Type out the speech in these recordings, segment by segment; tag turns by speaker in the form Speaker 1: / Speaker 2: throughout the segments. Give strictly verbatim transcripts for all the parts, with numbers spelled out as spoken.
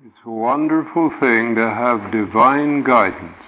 Speaker 1: It's a wonderful thing to have divine guidance.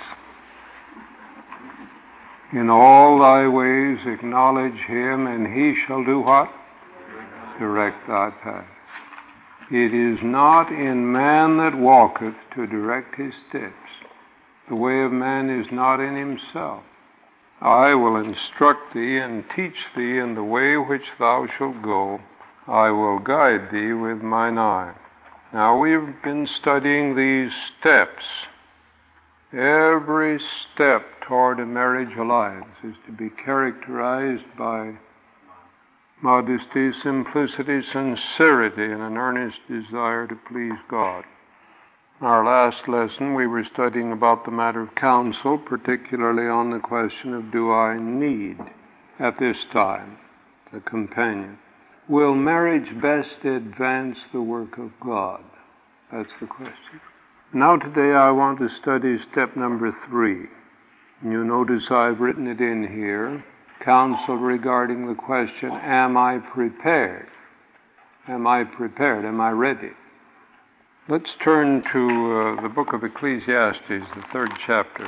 Speaker 1: In all thy ways acknowledge him, and he shall do what? Direct thy path. It is not in man that walketh to direct his steps. The way of man is not in himself. I will instruct thee and teach thee in the way which thou shalt go. I will guide thee with mine eye. Now we've been studying these steps. Every step toward a marriage alliance is to be characterized by modesty, simplicity, sincerity, and an earnest desire to please God. In our last lesson, we were studying about the matter of counsel, particularly on the question of, do I need, at this time, a companion? Will marriage best advance the work of God? That's the question. Now today I want to study step number three. You notice I've written it in here. Counsel regarding the question, am I prepared? Am I prepared? Am I ready? Let's turn to uh, the book of Ecclesiastes, the third chapter.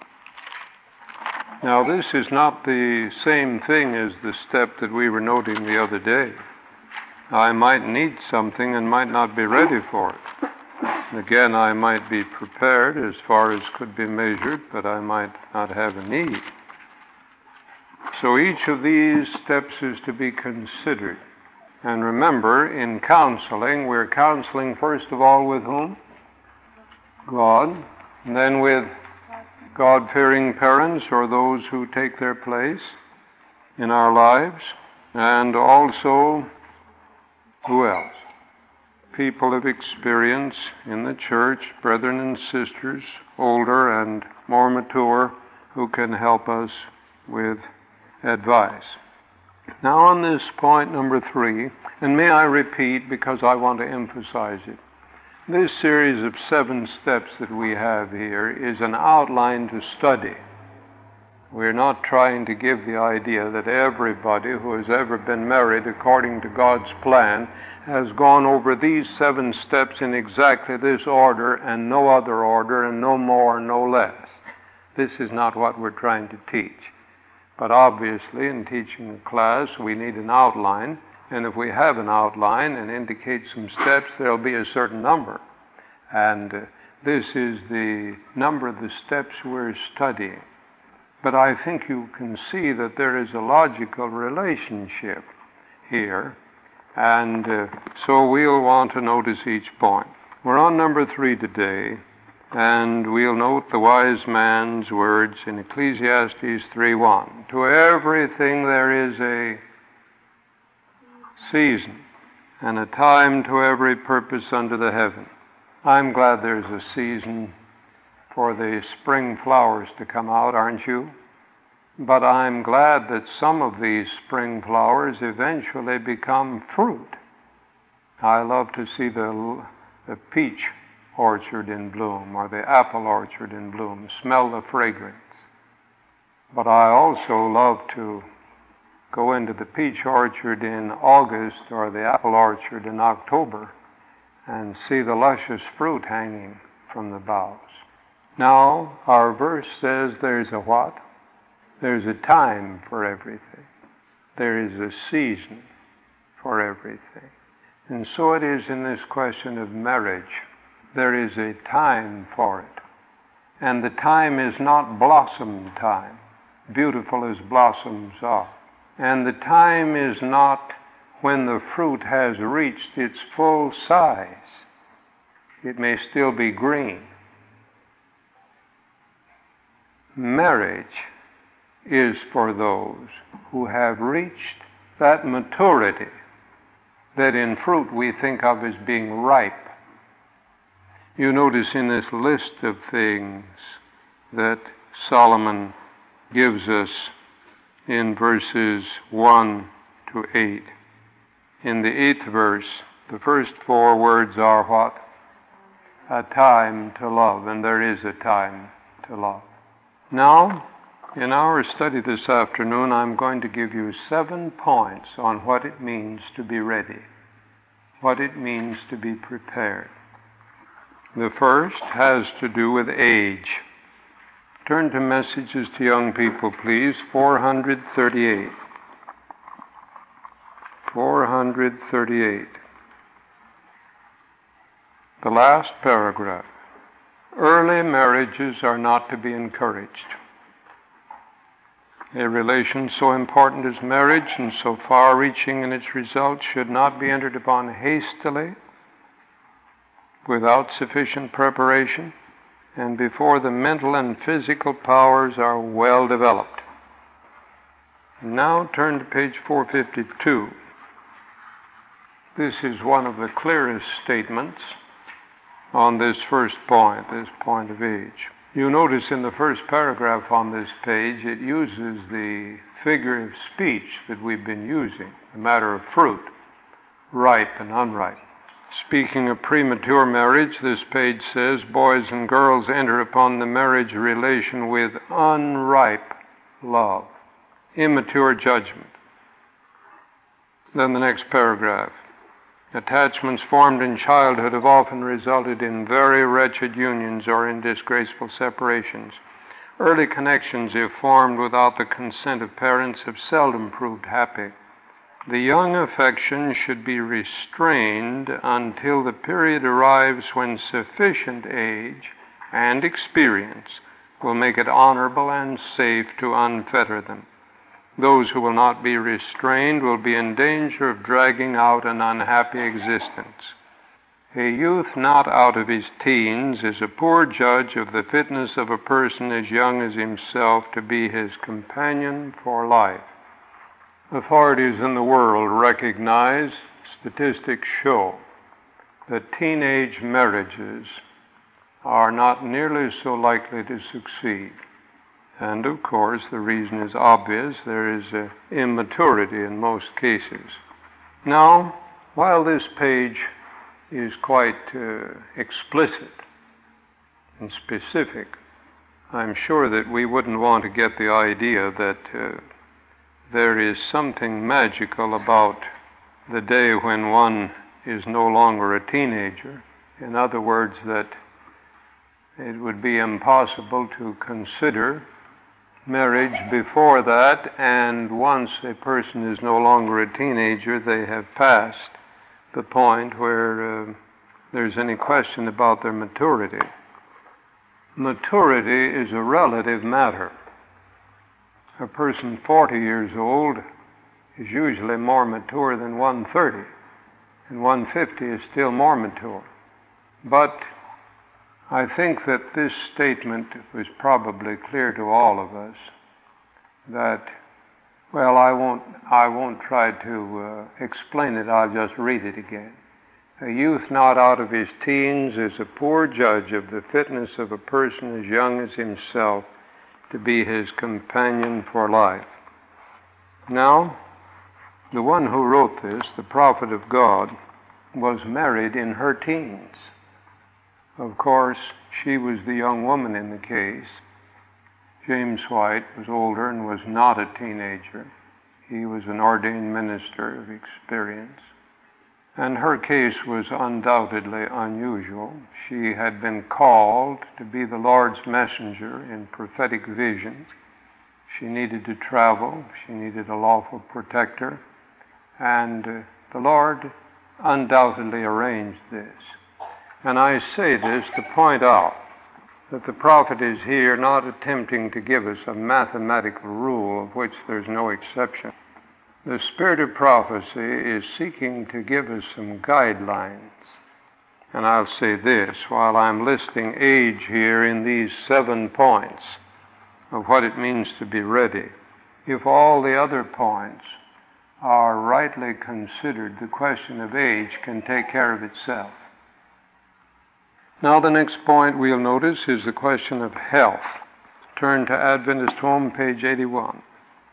Speaker 1: Now this is not the same thing as the step that we were noting the other day. I might need something and might not be ready for it. Again, I might be prepared as far as could be measured, but I might not have a need. So each of these steps is to be considered. And remember, in counseling, we're counseling first of all with whom? God. And then with God-fearing parents or those who take their place in our lives. And also, who else? People of experience in the church, brethren and sisters, older and more mature, who can help us with advice. Now on this point number three, and may I repeat because I want to emphasize it, this series of seven steps that we have here is an outline to study. We're not trying to give the idea that everybody who has ever been married according to God's plan has gone over these seven steps in exactly this order and no other order and no more, no less. This is not what we're trying to teach. But obviously, in teaching a class, we need an outline, and if we have an outline and indicate some steps, there'll be a certain number. And uh, this is the number of the steps we're studying. But I think you can see that there is a logical relationship here, and uh, so we'll want to notice each point. We're on number three today, and we'll note the wise man's words in Ecclesiastes three one. To everything there is a season, and a time to every purpose under the heaven. I'm glad there's a season for the spring flowers to come out, aren't you? But I'm glad that some of these spring flowers eventually become fruit. I love to see the, the peach orchard in bloom or the apple orchard in bloom, smell the fragrance. But I also love to go into the peach orchard in August or the apple orchard in October and see the luscious fruit hanging from the boughs. Now, our verse says there's a what? There's a time for everything. There is a season for everything. And so it is in this question of marriage. There is a time for it. And the time is not blossom time, beautiful as blossoms are. And the time is not when the fruit has reached its full size. It may still be green. Marriage is for those who have reached that maturity that in fruit we think of as being ripe. You notice in this list of things that Solomon gives us in verses one to eight. In the eighth verse, the first four words are what? A time to love, and there is a time to love. Now, in our study this afternoon, I'm going to give you seven points on what it means to be ready, what it means to be prepared. The first has to do with age. Turn to Messages to Young People, please, four thirty-eight. four thirty-eight. The last paragraph. Early marriages are not to be encouraged. A relation so important as marriage and so far-reaching in its results should not be entered upon hastily, without sufficient preparation, and before the mental and physical powers are well developed. Now turn to page four fifty-two. This is one of the clearest statements on this first point, this point of age. You notice in the first paragraph on this page, it uses the figure of speech that we've been using, the matter of fruit, ripe and unripe. Speaking of premature marriage, this page says, boys and girls enter upon the marriage relation with unripe love, immature judgment. Then the next paragraph. Attachments formed in childhood have often resulted in very wretched unions or in disgraceful separations. Early connections, if formed without the consent of parents, have seldom proved happy. The young affection should be restrained until the period arrives when sufficient age and experience will make it honorable and safe to unfetter them. Those who will not be restrained will be in danger of dragging out an unhappy existence. A youth not out of his teens is a poor judge of the fitness of a person as young as himself to be his companion for life. Authorities in the world recognize, statistics show, that teenage marriages are not nearly so likely to succeed. And of course, the reason is obvious. There is uh, immaturity in most cases. Now, while this page is quite uh, explicit and specific, I'm sure that we wouldn't want to get the idea that uh, there is something magical about the day when one is no longer a teenager. In other words, that it would be impossible to consider marriage before that, and once a person is no longer a teenager, they have passed the point where uh, there's any question about their maturity. Maturity is a relative matter. A person forty years old is usually more mature than one thirty, and one fifty is still more mature. But I think that this statement was probably clear to all of us that, well, I won't, I won't try to uh, explain it, I'll just read it again. A youth not out of his teens is a poor judge of the fitness of a person as young as himself to be his companion for life. Now, the one who wrote this, the prophet of God, was married in her teens. Of course, she was the young woman in the case. James White was older and was not a teenager. He was an ordained minister of experience. And her case was undoubtedly unusual. She had been called to be the Lord's messenger in prophetic visions. She needed to travel. She needed a lawful protector. And uh, the Lord undoubtedly arranged this. And I say this to point out that the prophet is here not attempting to give us a mathematical rule of which there's no exception. The spirit of prophecy is seeking to give us some guidelines. And I'll say this, while I'm listing age here in these seven points of what it means to be ready, if all the other points are rightly considered, the question of age can take care of itself. Now the next point we'll notice is the question of health. Turn to Adventist Home, page eighty-one.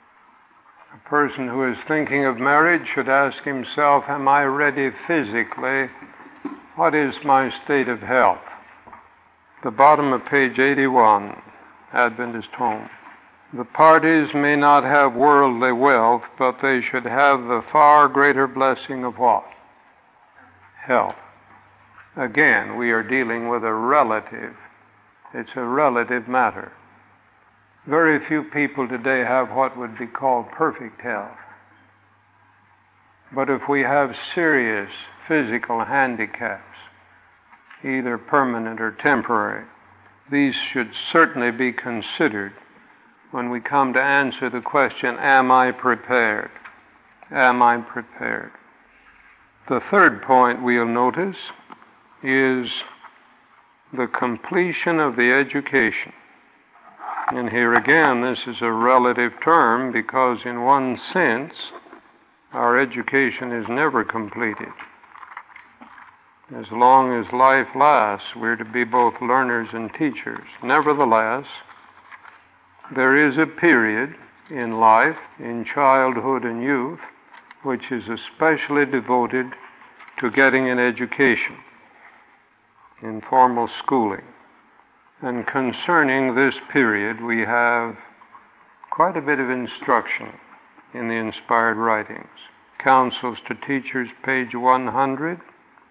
Speaker 1: A person who is thinking of marriage should ask himself, am I ready physically? What is my state of health? The bottom of page eighty-one, Adventist Home. The parties may not have worldly wealth, but they should have the far greater blessing of what? Health. Again, we are dealing with a relative. It's a relative matter. Very few people today have what would be called perfect health. But if we have serious physical handicaps, either permanent or temporary, these should certainly be considered when we come to answer the question, am I prepared? Am I prepared? The third point we'll notice is the completion of the education. And here again, this is a relative term because in one sense, our education is never completed. As long as life lasts, we're to be both learners and teachers. Nevertheless, there is a period in life, in childhood and youth, which is especially devoted to getting an education, in formal schooling. And concerning this period, we have quite a bit of instruction in the inspired writings. Counsels to Teachers, page one hundred,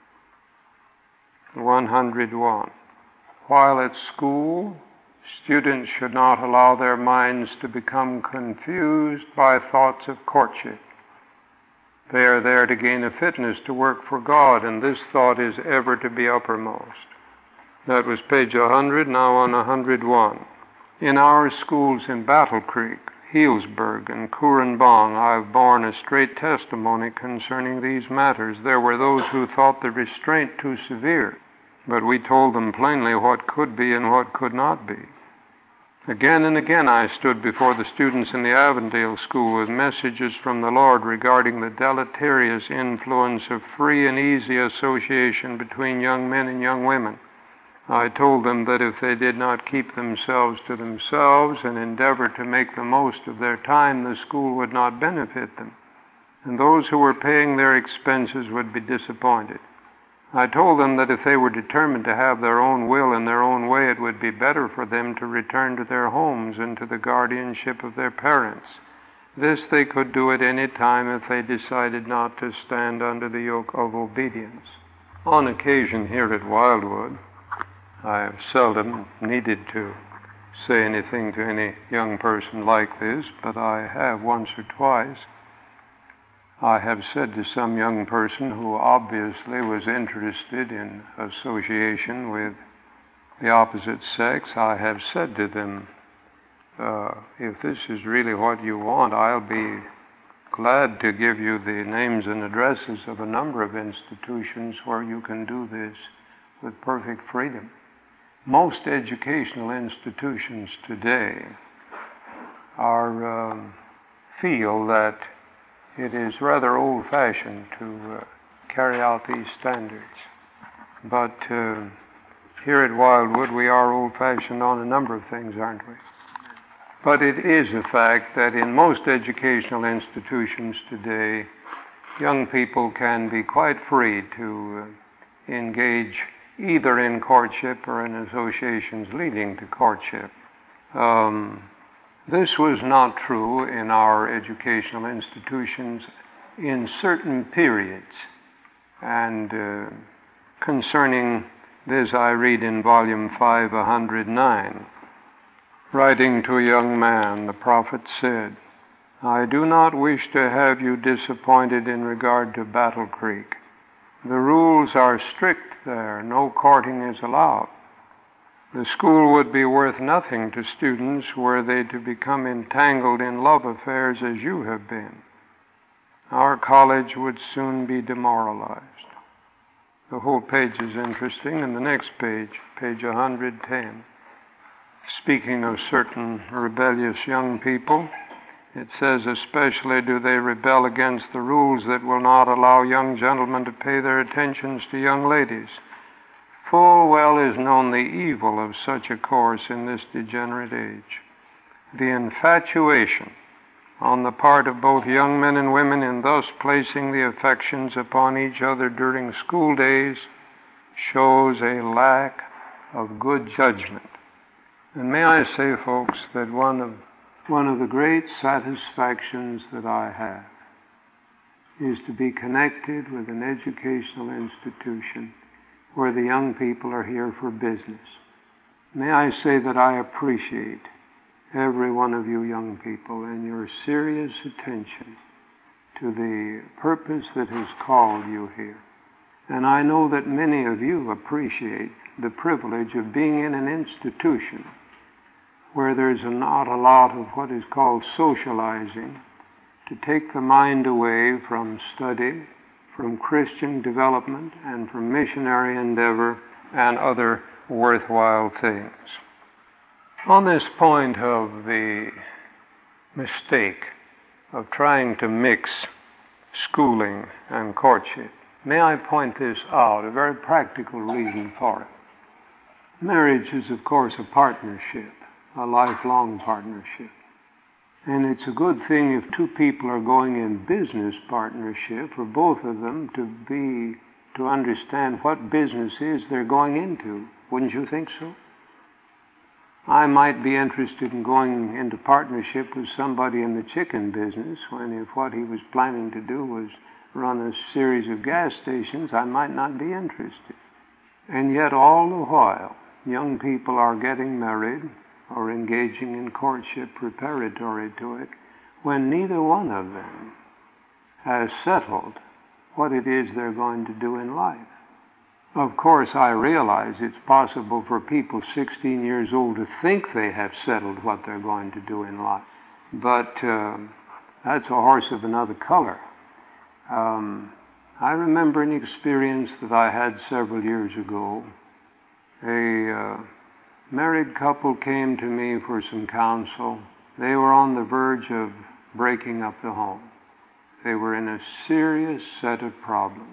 Speaker 1: one oh one. While at school, students should not allow their minds to become confused by thoughts of courtship. They are there to gain a fitness to work for God, and this thought is ever to be uppermost. That was page one hundred, now on one oh one. In our schools in Battle Creek, Healdsburg, and Kurrenbong, I have borne a straight testimony concerning these matters. There were those who thought the restraint too severe, but we told them plainly what could be and what could not be. Again and again I stood before the students in the Avondale School with messages from the Lord regarding the deleterious influence of free and easy association between young men and young women. I told them that if they did not keep themselves to themselves and endeavor to make the most of their time, the school would not benefit them, and those who were paying their expenses would be disappointed. I told them that if they were determined to have their own will and their own way, it would be better for them to return to their homes and to the guardianship of their parents. This they could do at any time if they decided not to stand under the yoke of obedience. On occasion here at Wildwood, I have seldom needed to say anything to any young person like this, but I have once or twice. I have said to some young person who obviously was interested in association with the opposite sex, I have said to them, uh, if this is really what you want, I'll be glad to give you the names and addresses of a number of institutions where you can do this with perfect freedom. Most educational institutions today are um, feel that it is rather old-fashioned to uh, carry out these standards. But uh, here at Wildwood, we are old-fashioned on a number of things, aren't we? But it is a fact that in most educational institutions today, young people can be quite free to uh, engage either in courtship or in associations leading to courtship. Um, this was not true in our educational institutions in certain periods. And uh, concerning this, I read in volume five, one oh nine. Writing to a young man, the prophet said, I do not wish to have you disappointed in regard to Battle Creek. The rules are strict there. No courting is allowed. The school would be worth nothing to students were they to become entangled in love affairs as you have been. Our college would soon be demoralized. The whole page is interesting, and the next page, page one hundred ten, speaking of certain rebellious young people, it says, especially do they rebel against the rules that will not allow young gentlemen to pay their attentions to young ladies. Full well is known the evil of such a course in this degenerate age. The infatuation on the part of both young men and women in thus placing the affections upon each other during school days shows a lack of good judgment. And may I say, folks, that one of One of the great satisfactions that I have is to be connected with an educational institution where the young people are here for business. May I say that I appreciate every one of you young people and your serious attention to the purpose that has called you here. And I know that many of you appreciate the privilege of being in an institution where there's not a lot of what is called socializing to take the mind away from study, from Christian development, and from missionary endeavor and other worthwhile things. On this point of the mistake of trying to mix schooling and courtship, may I point this out, a very practical reason for it. Marriage is, of course, a partnership, a lifelong partnership. And it's a good thing if two people are going in business partnership for both of them to be, to understand what business is they're going into. Wouldn't you think so? I might be interested in going into partnership with somebody in the chicken business when if what he was planning to do was run a series of gas stations, I might not be interested. And yet all the while, young people are getting married or engaging in courtship preparatory to it when neither one of them has settled what it is they're going to do in life. Of course, I realize it's possible for people sixteen years old to think they have settled what they're going to do in life. But uh, that's a horse of another color. Um, I remember an experience that I had several years ago. A uh, married couple came to me for some counsel. They were on the verge of breaking up the home. They were in a serious set of problems.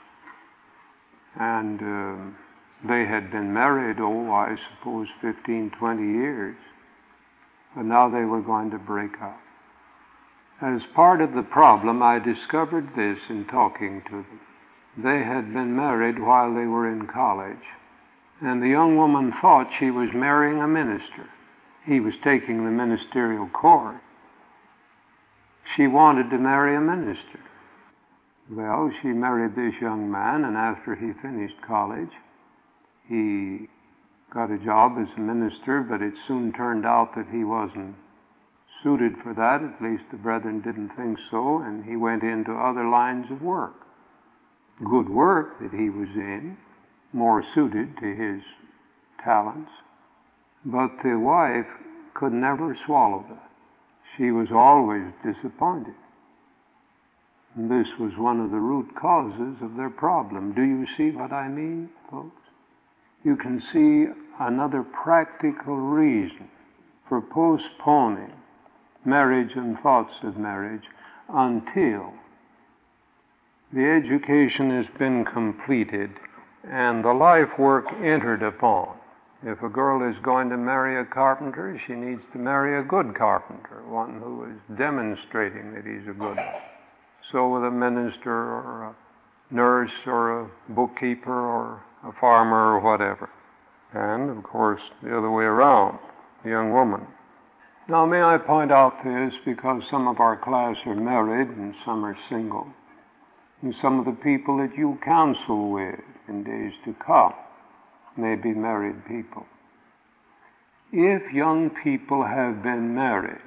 Speaker 1: And uh, they had been married, oh, I suppose fifteen, twenty years. But now they were going to break up. As part of the problem, I discovered this in talking to them. They had been married while they were in college. And the young woman thought she was marrying a minister. He was taking the ministerial course. She wanted to marry a minister. Well, she married this young man, and after he finished college, he got a job as a minister, but it soon turned out that he wasn't suited for that. At least the brethren didn't think so, and he went into other lines of work. Good work that he was in, more suited to his talents. But the wife could never swallow that. She was always disappointed. And this was one of the root causes of their problem. Do you see what I mean, folks? You can see another practical reason for postponing marriage and thoughts of marriage until the education has been completed and the life work entered upon. If a girl is going to marry a carpenter, she needs to marry a good carpenter, one who is demonstrating that he's a good one. So with a minister or a nurse or a bookkeeper or a farmer or whatever. And, of course, the other way around, the young woman. Now, may I point out this because some of our class are married and some are single. And some of the people that you counsel with in days to come may be married people. If young people have been married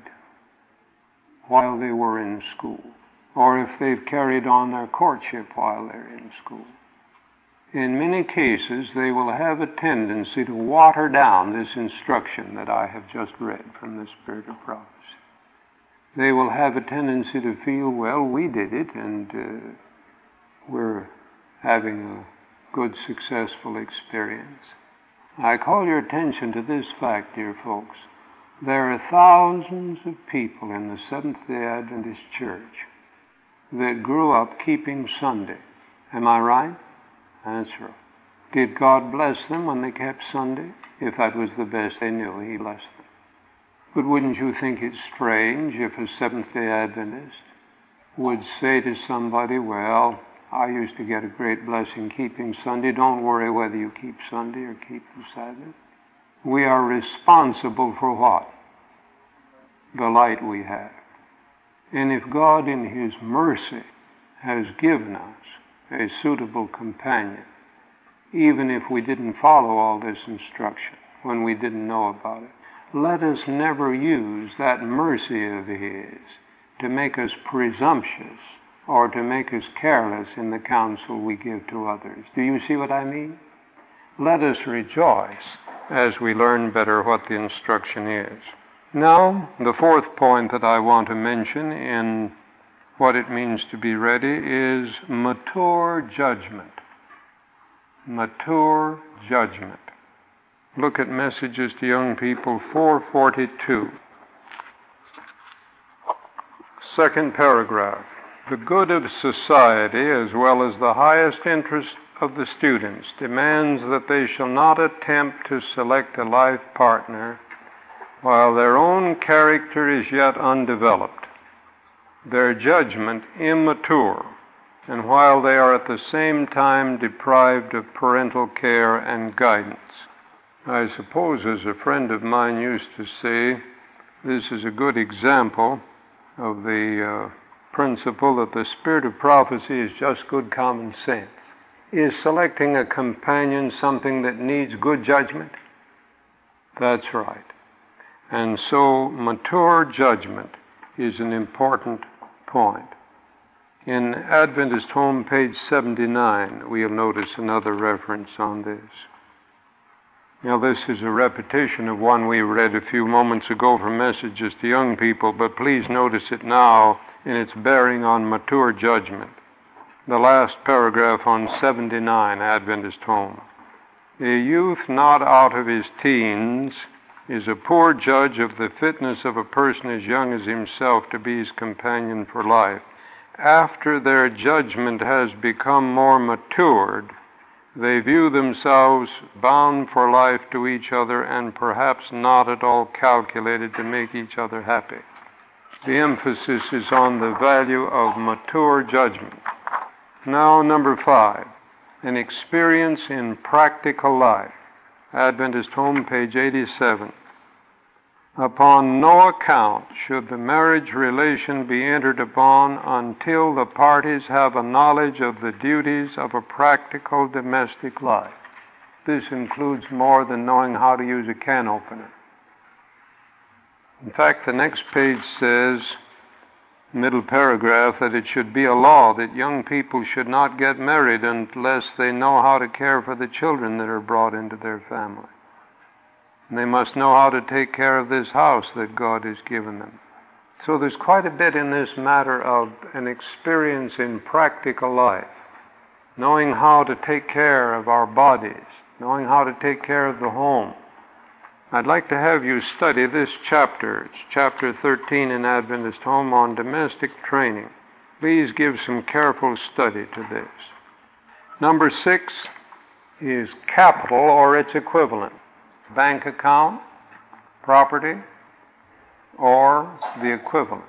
Speaker 1: while they were in school, or if they've carried on their courtship while they're in school, in many cases they will have a tendency to water down this instruction that I have just read from the Spirit of Prophecy. They will have a tendency to feel, well, we did it, and uh, we're having a good, successful experience. I call your attention to this fact, dear folks. There are thousands of people in the Seventh-day Adventist Church that grew up keeping Sunday. Am I right? That's right. Did God bless them when they kept Sunday? If that was the best they knew, He blessed them. But wouldn't you think it strange if a Seventh-day Adventist would say to somebody, well, I used to get a great blessing keeping Sunday. Don't worry whether you keep Sunday or keep the Sabbath. We are responsible for what? The light we have. And if God in His mercy has given us a suitable companion, even if we didn't follow all this instruction, when we didn't know about it. Let us never use that mercy of His to make us presumptuous or to make us careless in the counsel we give to others. Do you see what I mean? Let us rejoice as we learn better what the instruction is. Now, the fourth point that I want to mention in what it means to be ready is mature judgment. Mature judgment. Look at Messages to Young People four forty-two. Second paragraph. The good of society, as well as the highest interest of the students, demands that they shall not attempt to select a life partner while their own character is yet undeveloped, their judgment immature, and while they are at the same time deprived of parental care and guidance. I suppose, as a friend of mine used to say, this is a good example of the uh, principle that the spirit of prophecy is just good common sense. Is selecting a companion something that needs good judgment? That's right. And so mature judgment is an important point. In Adventist Home, page seventy-nine, we'll notice another reference on this. Now, this is a repetition of one we read a few moments ago from Messages to Young People, but please notice it now in its bearing on mature judgment. The last paragraph on seventy-nine, Adventist Home. A youth not out of his teens is a poor judge of the fitness of a person as young as himself to be his companion for life. After their judgment has become more matured, they view themselves bound for life to each other and perhaps not at all calculated to make each other happy. The emphasis is on the value of mature judgment. Now, number five, an experience in practical life. Adventist Home, page eighty-seven. Upon no account should the marriage relation be entered upon until the parties have a knowledge of the duties of a practical domestic life. This includes more than knowing how to use a can opener. In fact, the next page says, middle paragraph, that it should be a law that young people should not get married unless they know how to care for the children that are brought into their family. And they must know how to take care of this house that God has given them. So there's quite a bit in this matter of an experience in practical life, knowing how to take care of our bodies, knowing how to take care of the home. I'd like to have you study this chapter. It's chapter thirteen in Adventist Home on domestic training. Please give some careful study to this. Number six is capital or its equivalent. Bank account, property, or the equivalent.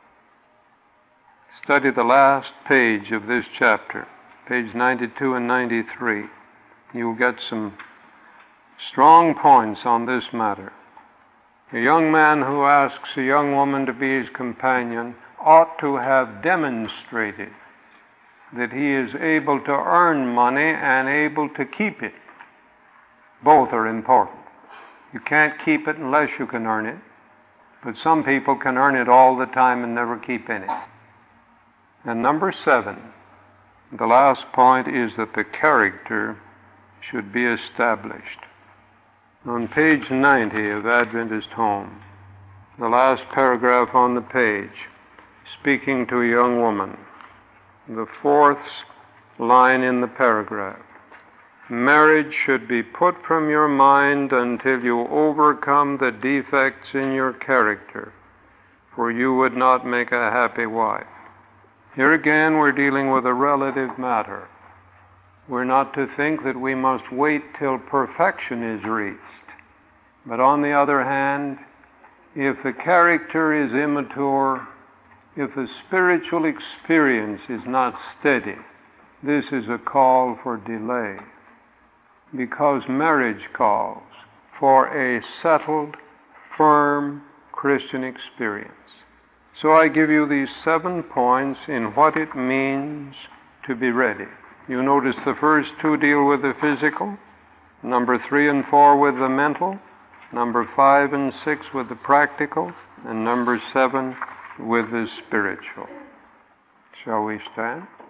Speaker 1: Study the last page of this chapter, page ninety-two and ninety-three. You'll get some strong points on this matter. A young man who asks a young woman to be his companion ought to have demonstrated that he is able to earn money and able to keep it. Both are important. You can't keep it unless you can earn it, but some people can earn it all the time and never keep any. And number seven, the last point, is that the character should be established. On page ninety of Adventist Home, the last paragraph on the page, speaking to a young woman, the fourth line in the paragraph. Marriage should be put from your mind until you overcome the defects in your character, for you would not make a happy wife. Here again we're dealing with a relative matter. We're not to think that we must wait till perfection is reached. But on the other hand, if the character is immature, if the spiritual experience is not steady, this is a call for delay. Because marriage calls for a settled, firm Christian experience. So I give you these seven points in what it means to be ready. You notice the first two deal with the physical, number three and four with the mental, number five and six with the practical, and number seven with the spiritual. Shall we stand?